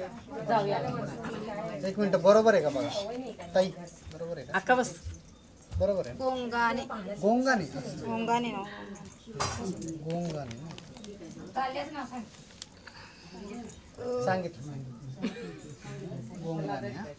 एक मिनिट, बरोबर आहे का बघा ताई? बरोबर आहे का? अक्का बस. बरोबर आहे. गोंगाने गोंगाने. गोंगाने ना गोंगाने सांगितलं. गोंगाने. हा.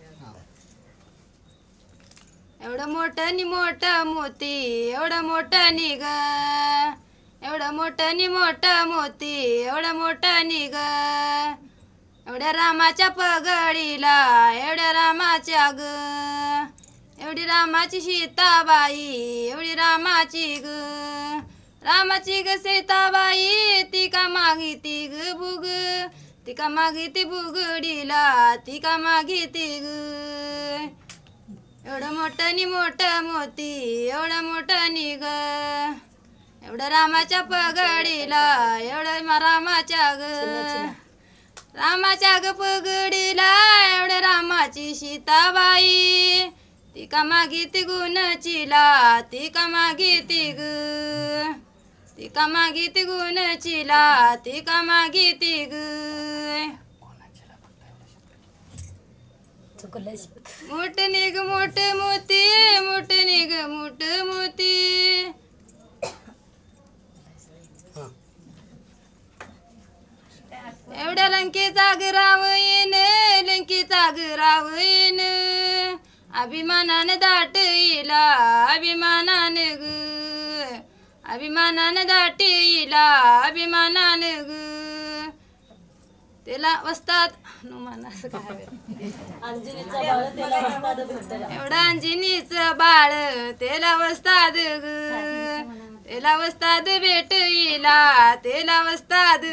एवढं मोठं नि मोठं मोती एवढं मोठं निघ एवढं मोठं नि मोठं मोती एवढं मोठं निघ एवढ्या रामाच्या पगडीला एवढ्या रामाच्या ग एवढी रामाची सीताबाई एवढी रामाची ग रामाची ग सीताबाई ती का मागिती ग बुग ती का मागिती बुगडीला ती का मागिती ग एवढं मोठं नि मोठं मोती एवढं मोठं निघ एवढं रामाच्या पगडीला एवढं रामाच्या ग रामाच्या ग पगडीला एवढं रामाची सीताबाई ती का मागिती गुणचिला ती का मागिती ग ती का मागिती गुणचिला ती का मागिती ग मोठ निघ मोठ मोती मोठ निघ मोठ मोती एवढ्या लंकेचा गराव येईन लंकेचा गराव येईन अभिमानानं दाट येईला अभिमानानं ग अभिमानानं दाट येईला अभिमानानं ग त्याला वस्तात एवढं अंजनीचं बाळ त्याला वस्ताद ग त्याला वस्ताद भेट येईला त्याला वस्ताद ग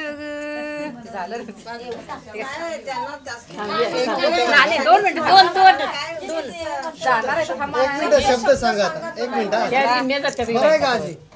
एक मिनिट शब्द सांगा आता. एक मिनिट. बरं आहे का आजी?